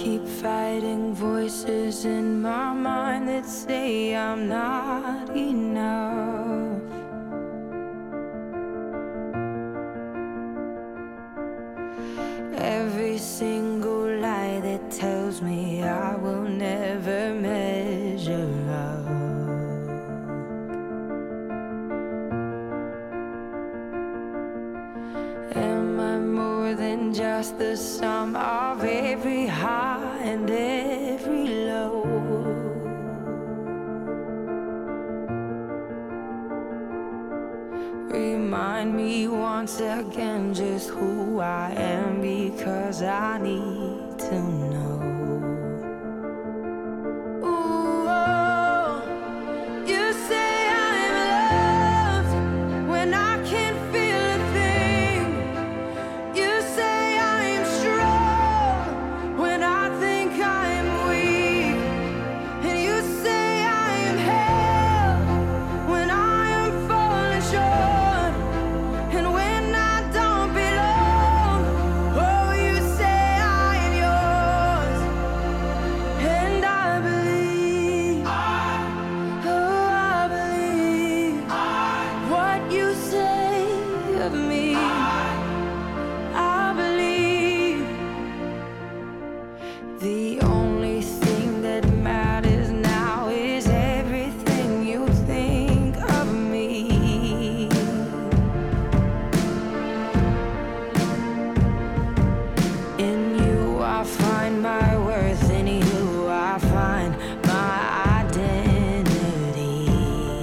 keep fighting voices in my mind that say I'm not enough. Every single lie that tells me I will never measure up. Am I more than just the sum of every high and every low? Remind me once again just who I am, because I need to know. Ooh, oh, you say I'm loved when I can't feel a thing. You say I'm strong when I think I'm weak. And you say I am held when I am falling short. And when I don't belong, oh, you say I am yours. And I believe, oh, I believe what you say of me. I believe the only thing that matters now is everything you think of me. In you I find my worth, in you I find my identity.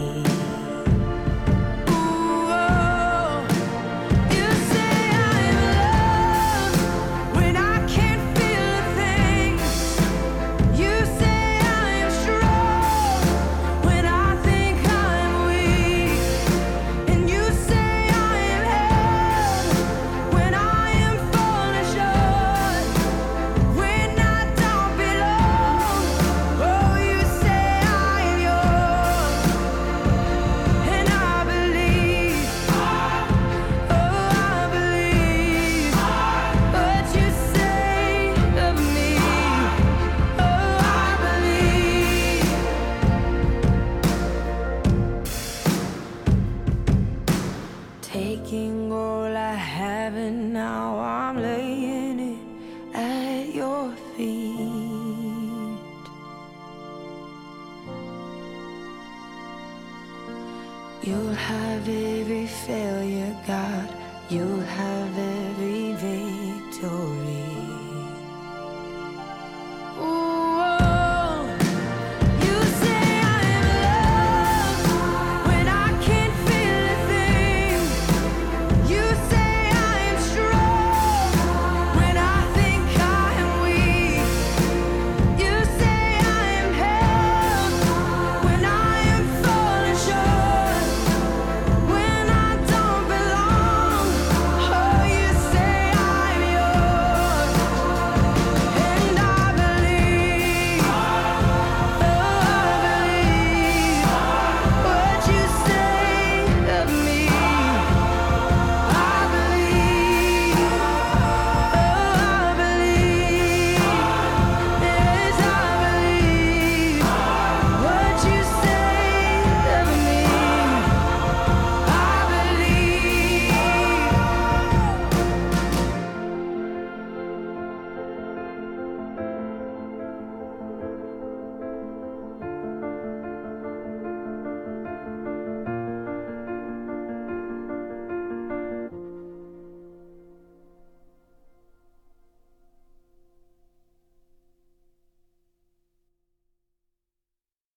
Ooh, oh, you say I'm loved when I can't feel a thing. You say I'm strong when I think I'm weak. And you say I am held when I am falling short. When I don't belong, oh, you say I am yours. And I believe, oh, I believe what you say of me. Oh, I believe. Taking all I have and now I'm laying it at your feet. You'll have every failure, God. You'll have every victory.